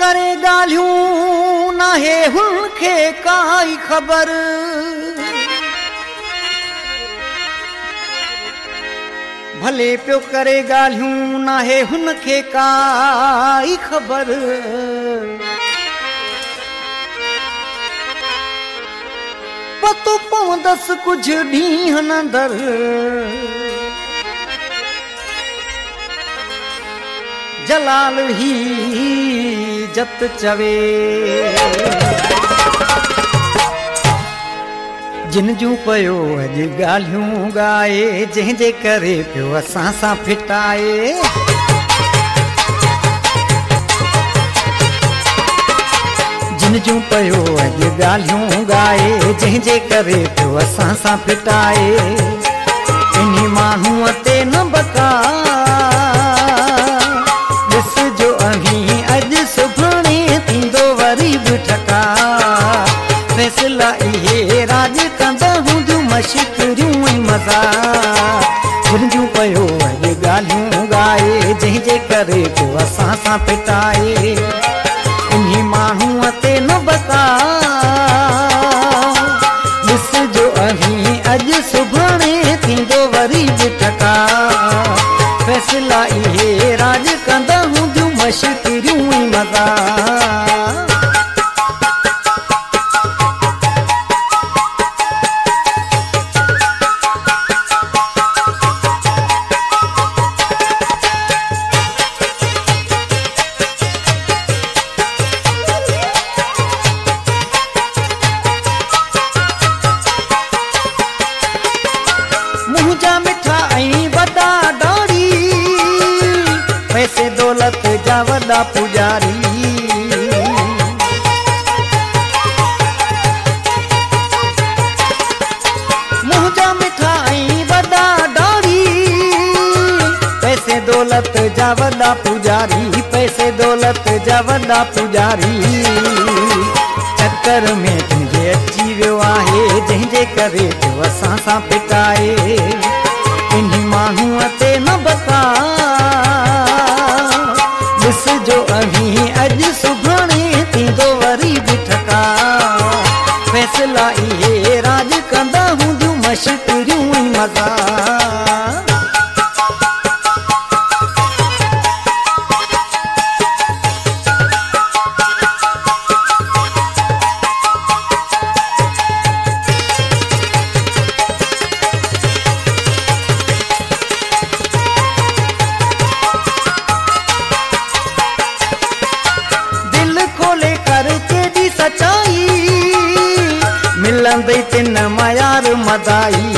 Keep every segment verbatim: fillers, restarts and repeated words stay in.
करे ॻाल्हियूं नाहे हुनखे काई ख़बर भले पियो करे ॻाल्हियूं नाहे हुनखे काई ख़बर पतो पवंदसि कुझु ॾींहंनि अंदरि जलाल ही जत चवे जिन जूं पयो अॼु ॻाल्हियूं ॻाए जंहिंजे करे पियो असां सां फिटाए जिन जूं पयो अॼु ॻाल्हियूं ॻाए जंहिंजे करे पियो असां सां फिटाए इन माण्हूअ ते न बका ॾिसजो अहीं अॼु सुभाणे थींदो वरी बि ठका फैसला इहे राज कंदा हूंदियूं मशकरियूं ऐं मज़ा जिन जूं पयो अॼु ॻाल्हियूं ॻाए जंहिंजे करे पियो असां सां फिटाए इन माण्हूअ ते न बका ॾिसजो अहीं अॼु सुभाणे थींदो वरी बि ठका फैसला इहे राज कंदा हूंदियूं मशकरियूं ऐं मज़ा मुंहिंजा मिठा ऐं वॾा ॾाड़ी पैसे दौलत जा वॾा पुजारी मुंहिंजा मिठा ऐं वॾा ॾाड़ी पैसे दौलत जा वॾा पुजारी पैसे दौलत जा वॾा पुजारी चक्कर में तुंहिंजे अची वियो आहे जंहिंजे करे पियो असां सां फिटाए इन माण्हूअ ते न बका ॾिसजो अहीं अॼु सुभाणे थींदो वरी बि ठका फैसला इहे राज कंदा हूंदियूं मशकरियूं ऐं मज़ा सचाई मिलंदई तिन मयार मदाई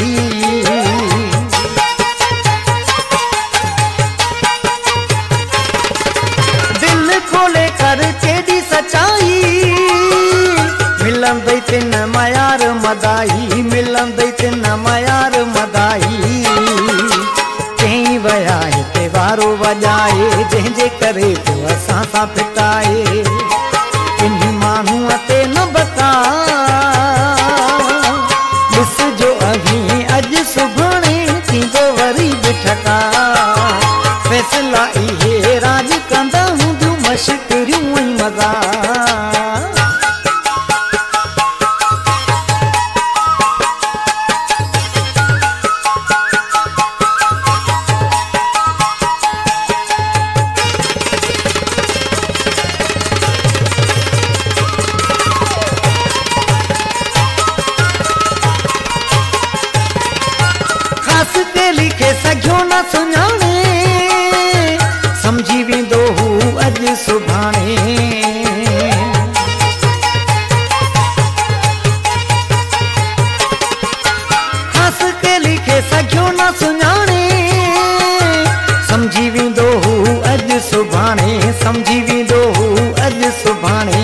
दिल खोले कर केॾी सचाई मिलंदई तिन मयार मदाई मिलंदई तिन मयार मदाई चई विया हिते वारो वॼाए जंहिंजे करे पियो असां सां फिटाए इन माण्हूअ ते न बका ॾिसजो अहीं अॼु सुभाणे थींदो वरी बि ठका फैसला इहे राज कंदा हूंदियूं मशकरियूं ऐं मज़ा लिखे सघियो न सुञाणे समझी वेंदो हू अॼु सुभाणे ख़ास के लिखे सघियो न सुञाणे समझी वेंदो हू अॼु सुभाणे समझी वेंदो हू अॼु सुभाणे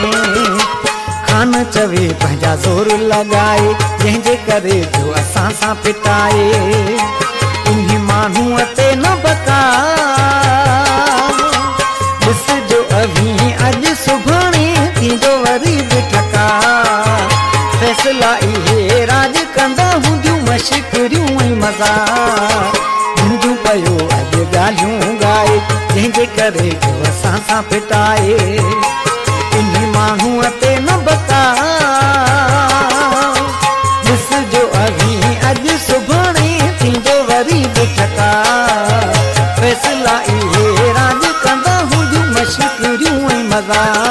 खान चवे पंहिंजा ज़ोर लॻाए जंहिंजे करे पियो असां सां फिटाए इन माण्हूअ ते न बका ॾिसजो अहीं अॼु सुभाणे थींदो वरी बि ठका फैसला इहे राज कंदा हूंदियूं मशकरियूं ऐं मज़ा जिन जूं पयो अॼु ॻाल्हियूं ॻाए जंहिंजे करे जो असां सां फिटाए इन माण्हूअ ते न बता ॾिसजो अभी अॼु सुभाणे थींदो वरी बि ठका फैसला इहे राज कंदा हुजूं मशकरियूं ऐं मज़ा